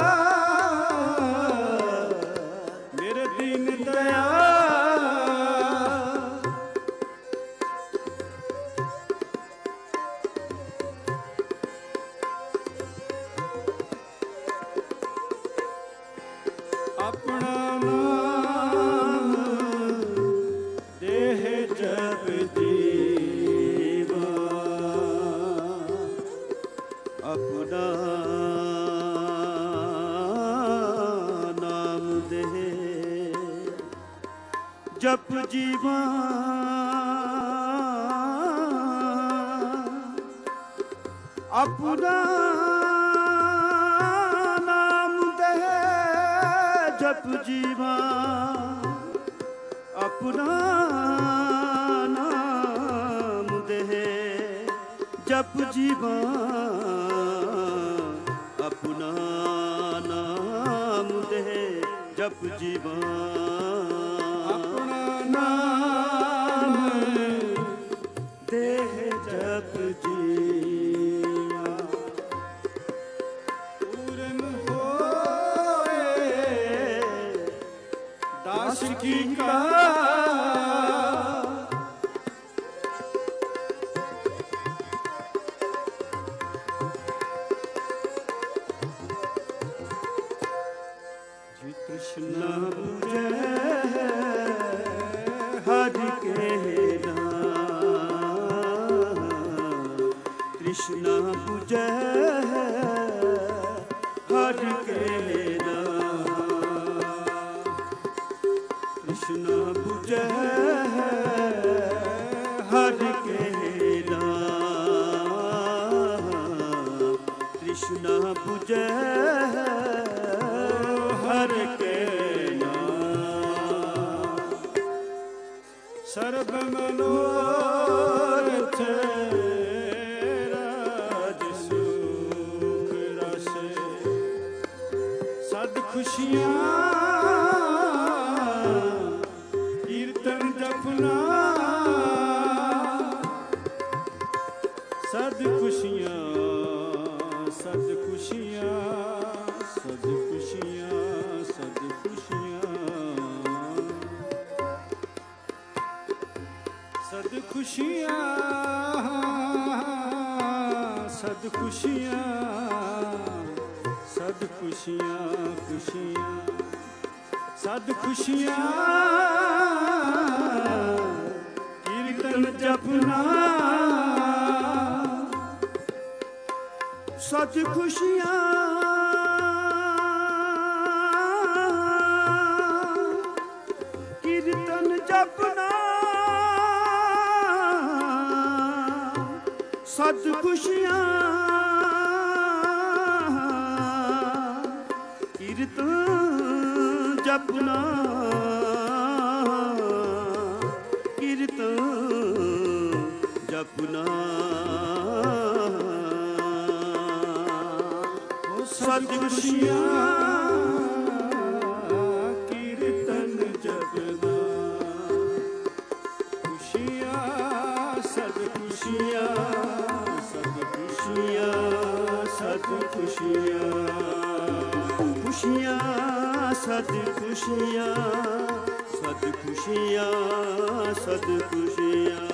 अपना नाम देह जप जीवा, अपना नाम देह जप जीवा, अपना जप जीवा, अपना नाम देह जप जीवा, अपना नाम देह जप जीवा, अपना नाम देह जप जीवा। पूरन दास की का जी कृष्ण पूजै हरि के नाम, कृष्ण पूजै हरि के कृष्ण पूजै हरि के नाम, कृष्ण पूजै हरि के नाम। सर्ब मनोरथ राज सुख रस, सद खुशियाँ सद खुशियाँ, सद खुशियाँ, सद खुशियाँ, सद खुशियाँ, सद खुशियाँ, सद खुशियाँ, सद खुशियाँ, खुशियाँ, सद खुशियाँ, कीर्तन जपना सद खुशियाँ, कीर्तन जपना सद खुशियाँ, कीर्तन जपना, कीर्तन जपना सद खुशियाँ, कीर्तन जपना, खुशियाँ सद खुशियाँ, सद खुशियाँ, सद खुशियाँ, खुशियाँ सद खुशियाँ, सद खुशियाँ, सद खुशियाँ,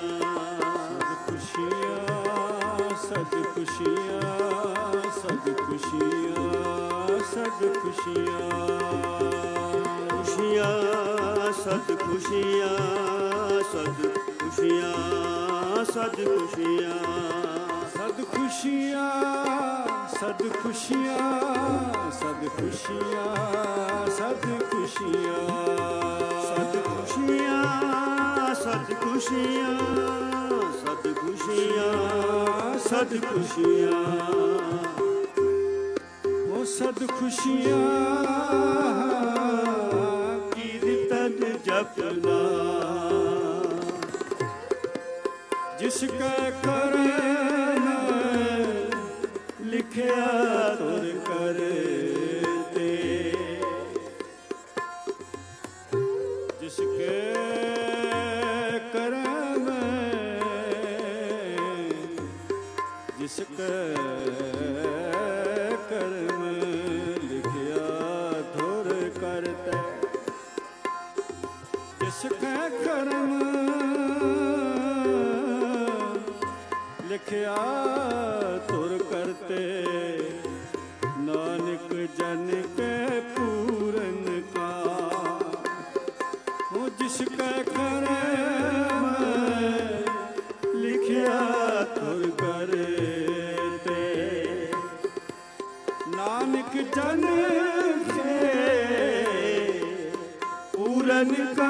सद खुशियाँ, सद खुशियाँ, सद खुशियाँ, खुशियाँ सद खुशियाँ, सद खुशियाँ, सद खुशियाँ, सद ਖੁਸ਼ੀਆਂ ਸਦ ਖੁਸ਼ੀਆਂ ਸਦ ਖੁਸ਼ੀਆਂ ਸਦ ਖੁਸ਼ੀਆਂ ਸਦ ਖੁਸ਼ੀਆਂ ਸਦ ਖੁਸ਼ੀਆਂ ਸਦ ਖੁਸ਼ੀਆਂ ਸਦ ਖੁਸ਼ੀਆਂ ਉਹ ਸਦ ਖੁਸ਼ੀਆਂ ਕੀਰਤਨ ਜਪਨਾ ਜਿਸ ਕੈ ਕਰਮ ਲਿਖਿਆ ਤੁਰ ਕਰਤੇ ਜਿਸ ਕੈ ਕਰਮ ਜਿਸ ਕੈ ਕਰਮ ਲਿਖਿਆ ਤੁਰ ਕਰਤੇ ਜਿਸ ਕੈ ਕਰਮ ਲਿਖਿਆ ਤੁਰ ਕਰਤੇ ਨਾਨਕ ਜਨ ਕੇ ਪੂਰਨ ਕਾ ਉਹ ਜਿਸ ਕੈ ਕਰਮ ਲਿਖਿਆ ਤੁਰ ਕਰਤੇ ਨਾਨਕ ਜਨ ਕੇ ਪੂਰਨ ਕਾ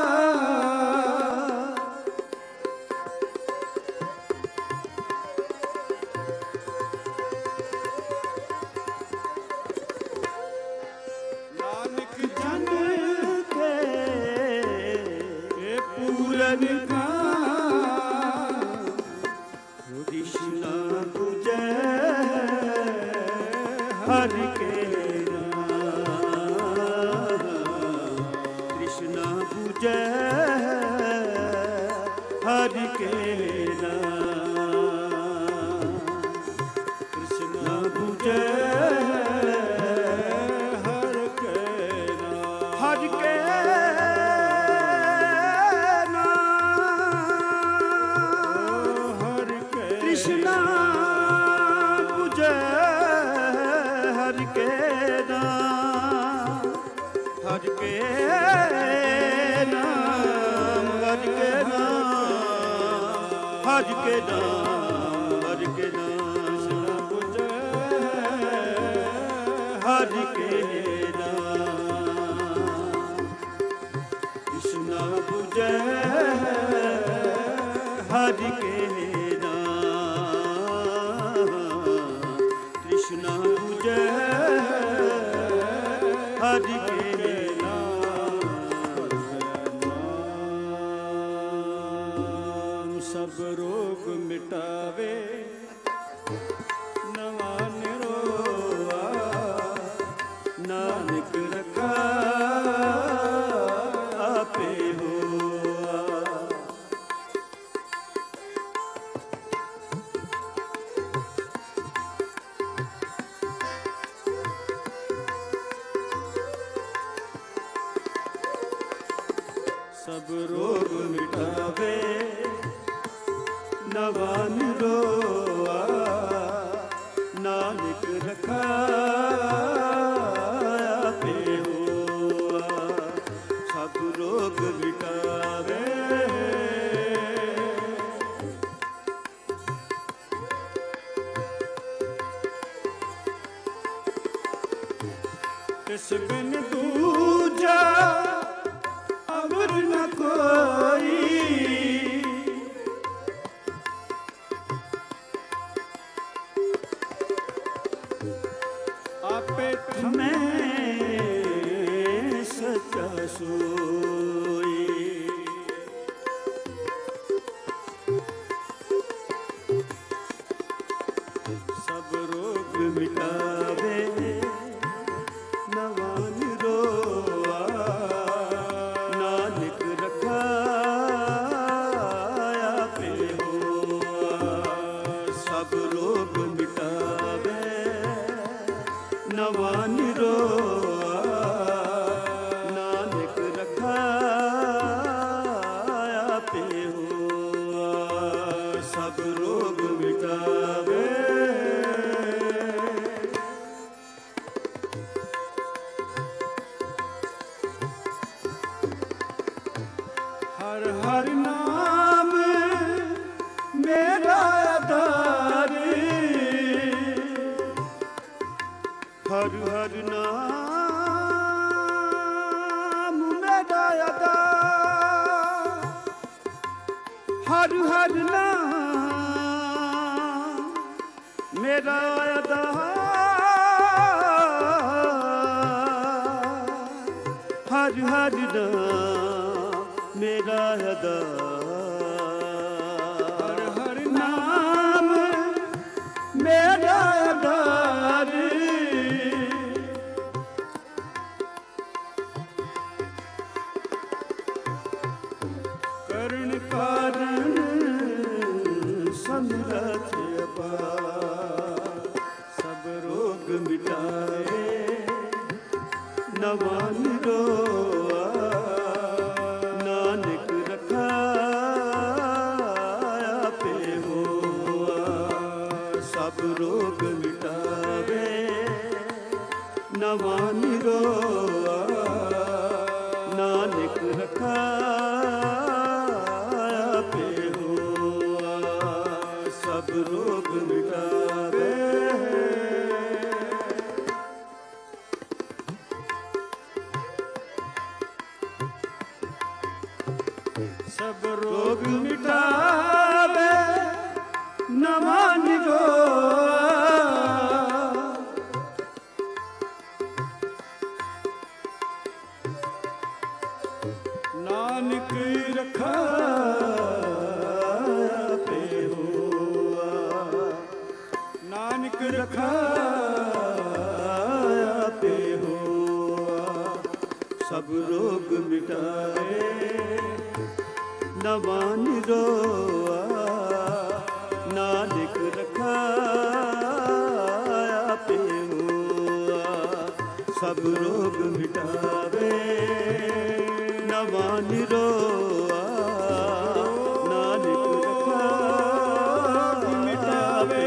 ਸਭ ਰੋਗ ਮਿਟਾਵੇ ਨਵਾ ਨਿਰੋਆ ਨਾਨਕ ਰਖਾ ਆਪੇ ਹੋਆ ਸਭ ਰੋਗ ਮਿਟਾਵੇ ਤਿਸ ਬਿਨ ਦੂਜਾ ਅਵਰ ਨ ਕੋਈ ਆਪੇ ਥਮੈ ਸਚਾ ਸੋਈ ਸਭ ਰੋਗ ਮਿਟਾਵੇ ਨਵਾ ਨਿਰੋਆ ਨਾਨਕ ਰਖਾ ਆਪੇ ਹੋਆ ਸਭ ਰੋਗ ਮਿਟਾਵੇ ਨਵਾ ਨਿਰੋਆ ਨਾਨਕ ਰਖਾ ਆਪੇ ਹੋਆ ਸਭ ਰੋਗ ਮਿਟਾਵੇ ਹਰ ਹਰ ਨਾਮ ਮੇਰਾ ਆਧਾਰ ਹਰ ਹਰ ਨਾਮ ਮੇਰਾ ਆਧਾਰ, ਹਰ ਹਰ ਨਾਮ ਮੇਰਾ ਆਧਾਰ, ਹਰ ਹਰ ਨਾਮ ਮੇਰਾ ਆਧਾਰ। ਕਰਨ ਕਾਰਨ ਸਮਰਥ ਅਪਾਰ, ਸਭ ਰੋਗ ਮਿਟਾਏ ਨਵਾਂ ਨਿਰੋਆ, ਨਾਨਕ ਰਖਾਇਆ ਆਪੇ ਹੋਆ, ਸਭ ਰੋਗ ਮਿਟਾਵੇ ਨਵਾਂ ਨਿਰੋਆ, ਨਾਨਕ ਰਖਾਇਆ ਆਪੇ ਹੋਆ, ਸਭ ਰੋਗ ਮਿਟਾਵੇ। ਸਭ ਰੋਗ ਮਿਟਾਵੇ ਨਵਾਂ ਨਿਰੋਆ, ਨਾਨਕ ਰਖਾਇਆ ਆਪੇ ਹੋਆ, ਨਾਨਕ ਰਖਾਇਆ ਆਪੇ ਹੋਆ, ਸਭ ਰੋਗ ਮਿਟਾਵੇ ਨਵਾਂ ਨਿਰੋਆ, ਨਾਨਕ ਰਖਾਇਆ ਆਪੇ ਹੋਆ, ਸਭ ਰੋਗ ਮਿਟਾਵੇ ਨਵਾਂ ਨਿਰੋਆ, ਨਾਨਕ ਰਖਾਇਆ ਮਿਟਾਵੇ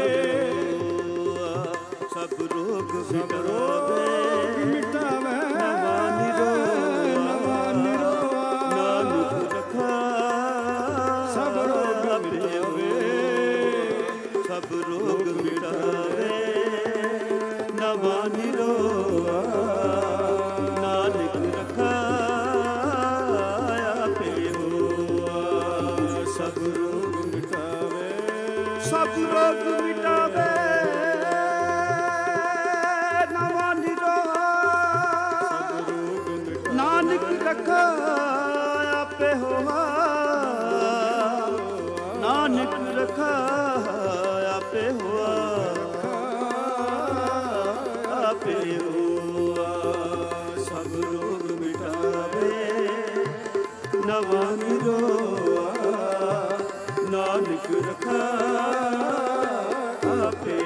ਸਭ ਰੋਗ ਮਿਟਾਵੇ, ਮਿਟਾਵੇ ਨਵਾਂ ਨਿਰੋਆ, ਨਾਨਕ ਰਖਾਇਆ ਸਭ ਰੋਗ ਮਿਟਾਵੇ, ਸਭ ਰੋਗ ਮਿਟਾਵੇ ਨਵਾਂ ਨਿਰੋਆ, ਨਾਨਕ ਰਖਾਇਆ ਆਪੇ ਹੋਆ, ਸਭ ਰੋਗ ਮਿਟਾਵੇ, ਸਭ ਰੋਗ ਮਿਟਾਵੇ ਨਵਾਂ ਨਿਰੋਆ, ਸਭ ਰੋਗ ਮਿਟਾਵੇ, ਨਾਨਕ ਰਖਾਇਆ ਆਪੇ ਹੋਆ, ਨਾਨਕ ਰਖਾਇਆ ਆਪੇ ਹੋਆ, ਆਪੇ ਹੋਆ, ਸਭ ਰੋਗ ਮਿਟਾਵੇ ਨਵਾਂ ਨਿਰੋਆ, ਨਾਨਕ ਰਖਾਇਆ ਆਪੇ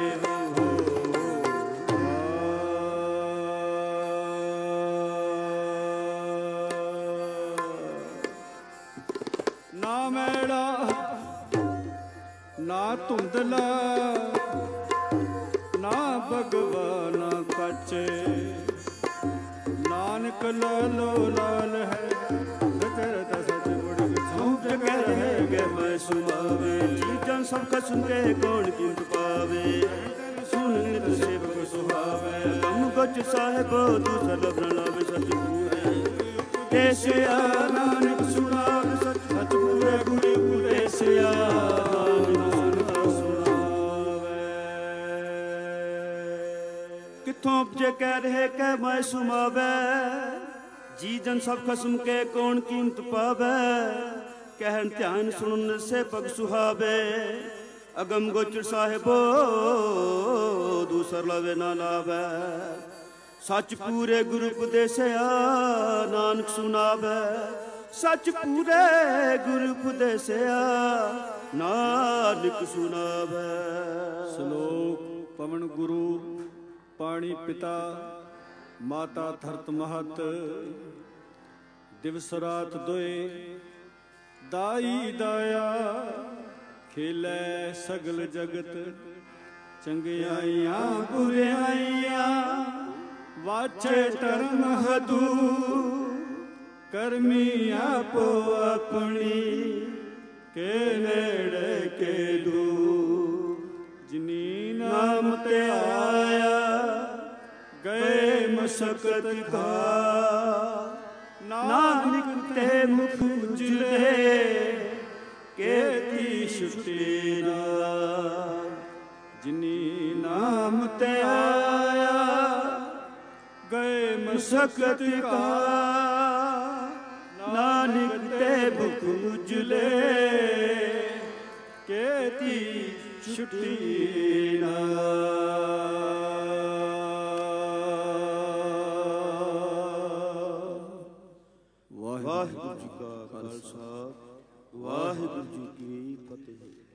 ਨਾ ਮੈਲਾ ਨਾ ਧੁੰਦਲਾ ਨਾ ਭਗਵਾਨਾ ਕੱਚੇ, ਨਾਨਕ ਲਾਲੋ ਲਾਲ ਹੈ ਰਤ ਸਚ ਗੁੜ ਸੌਂਪ ਕੇ ਰਹੇ ਮੈਂ ਸੁਣਾਵੇ, ਚੀਜ਼ਾਂ ਸਭ ਕਸਮ ਕੇ ਕੌਣ ਕੀਮਤ ਪਾਵੇ, ਸੁਣ ਨਿਤ ਸੇਵਕ ਸੁਹਾਵੇ, ਕਮ ਗਚ ਸਾਹਿਬੋ ਦੂਸਰ ਲਬਨ ਲਾਵੇ, ਸਚ ਪੂਰੇ ਦੇਸਿਆ ਨਾਨਕ ਸੁਣਾਵੇ, ਸਚ ਸਚ ਪੂਰੇ ਗੁਰੂ ਉਪਦੇਸਿਆ, ਨਾਨਕ ਸੁਣਾਵੇ। ਕਿੱਥੋਂ ਉਪਜੇ ਕਹਿ ਰਹੇ ਕਹਿ ਮੈਂ ਸੁਣਾਵੇ, ਜੀ ਜਨ ਸਭ ਖਸਮ ਕੇ ਕੌਣ ਕੀਮਤ ਪਾਵੇ, ਕਹਿਣ ਧਿਆਨ ਸੁਣਨ ਸੇ ਪਗ ਸੁਹਾਵੇ, ਅਗਮ ਗੋਚਰ ਸਾਹਿਬੋ ਦੂਸਰ ਲਵੇ ਨਾ ਲਾਵੇ, ਸੱਚ ਪੂਰੇ ਗੁਰੂ ਉਪਦੇਸਿਆ, ਨਾਨਕ ਸੁਣਾਵੇ, ਸੱਚ ਪੂਰੇ ਗੁਰੂ ਉਪਦੇਸਿਆ, ਨਾਨਕ ਸੁਣਾਵੇ। ਸ਼ਲੋਕ ਪਵਨ ਗੁਰੂ ਪਾਣੀ ਪਿਤਾ ਮਾਤਾ ਧਰਤ ਮਹਤ, ਦਿਵਸ ਰਾਤ ਦੋਏ ਦਾਈ ਦਾਇਆ, ਖੇਲੇ ਸਗਲ ਜਗਤ ਚੰਗਿਆਈਆਂ ਬੁਰਿਆਈਆਂ, ਵਾਚੇ ਧਰਮ ਹਦੂ ਕਰਮੀ ਆਪੋ ਆਪਣੀ, ਕੇ ਨੇੜੇ ਕੇ ਦੂਰ, ਜਿਨੀ ਨਾਮ ਤੇ ਆਇਆ ਗਏ ਮਸਕਤ ਕਾ, ਨਾਨਕ ਤੇ ਮੁਖ ਉਜਲੇ ਕੇਤੀ ਛੁੱਟੀ ਨਾ। ਜਿਨੀ ਨਾਮ ਤੇ ਆਇਆ ਗਏ ਮਸਕਤ ਕਾ, ਨਾਨਕ ਤੇ ਭੁਖ ਉਜਲੇ ਕੇਤੀ ਛੁੱਟੀ ਨਾ। ਵਾਹਿਗੁਰੂ ਜੀ ਕਾ ਖਾਲਸਾ, ਵਾਹਿਗੁਰੂ ਜੀ ਕੀ ਫਤਿਹ।